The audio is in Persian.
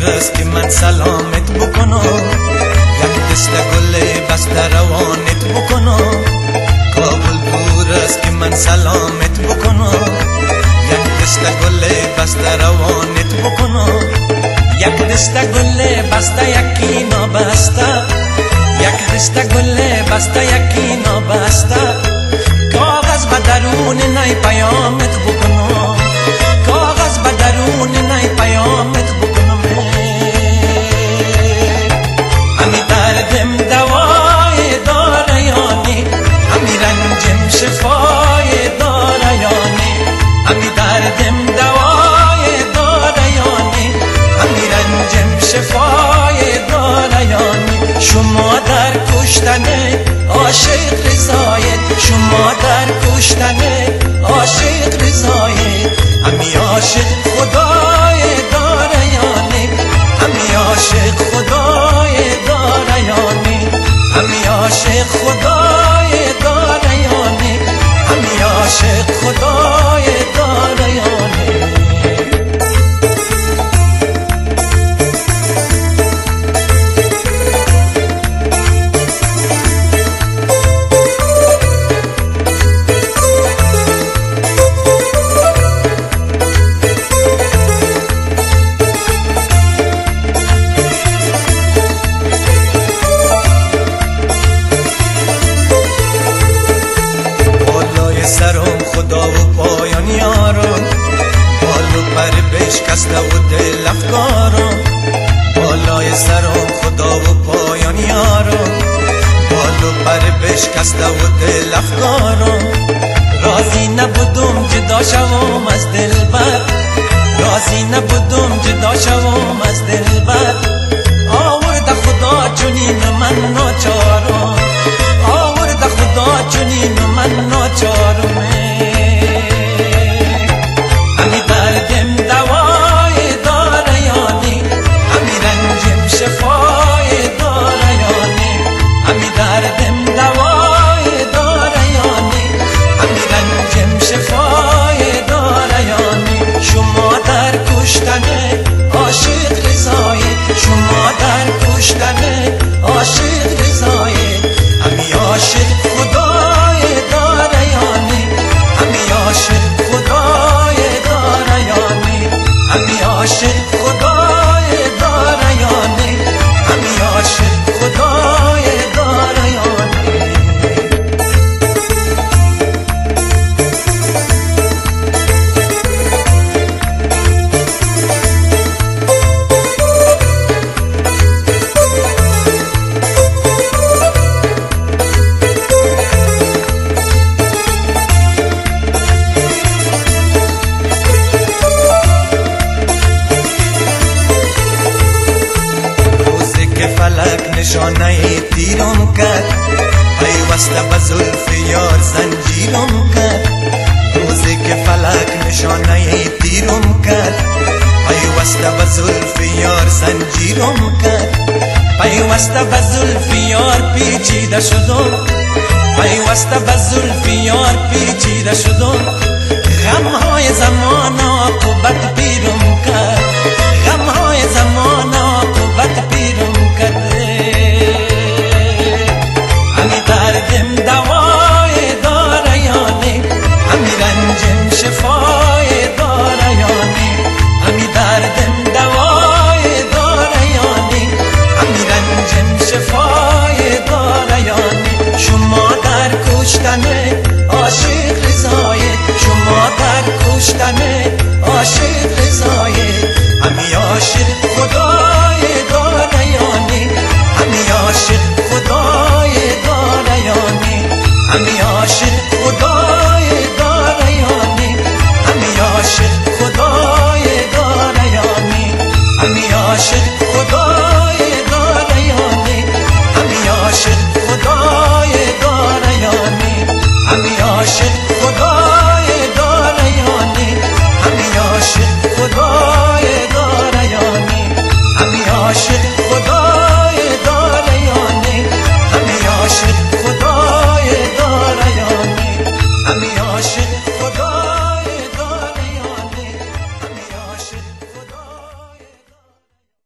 است که من سلامت بکنم، یک دست گل بسته روانت بکنم. کابل دور است که من سلامت بکنم، یک دست گل بسته روانت بکنم. یک دست گل بسته یکی نابسته، یک دست گل بسته یکی نابسته. کاغذ به درون نی پیامت بکنم، کاغذ به درون نی پیامت بکنم. همی دردم دوای داره یانی، همی رنجم شفای داره یانی. همی دردم دوای داره یانی، همی رنجم شفای داره یانی. شما در کشتن عاشق رضایت، شما در کشتن عاشق رضایت. همی عاشق خدای داره یانی، همی عاشق خدای داره یانی. همی عاشق خدای داره یانی، همی عاشق خدای داره یانی. سرم خدا و پایان یارم، بالو پر بشکسته و دل افکارم. بالای سرم خدا و پایان یارم، بالو پر بشکسته و دل افکارم. راضی نبودم جدا شوم از دلبر، راضی نبودم جدا شوم از دلبر. آورده خدا چنین من ناچارم، آورده خدا چنین من ناچارم. همی دردم دوای داره یانی، همی رنجم شفای داره یانی. همی دردم دوای داره یانی، همی رنجم شفای داره یانی. شما در کشتن عاشق رضایت، شما در کشتن عاشق رضایت. همی عاشق خدای داره یانی، همی عاشق خدای داره یانی. همی عاشق خدای داره یانی، همی عاشق خدای داره یانی. فلک نشانه تیرم کرد، پیوسته به زلف یار زنجیرم کرد. روزی که فلک نشانه تیرم کرد، پیوسته به زلف یار زنجیرم کرد. پیوسته به زلف یار پیچیده شدم، پیوسته به زلف یار پیچیده شدم. غمهای زمان عاقبت پیرم کرد، غمهای زمان عاقبت پیرم کرد. همی دردم دوای داره یانی، همی رنجم شفای داره یانی. همی دردم دوای داره یانی، همی رنجم شفای داره یانی. شما در کشتن عاشق رضایت، شما در کشتن عاشق رضایت. همی عاشق خدای داره یانی، همی عاشق خدای داره یانی. همی عاشق خدای داره یانی، همی عاشق خدای داره یانی. همی عاشق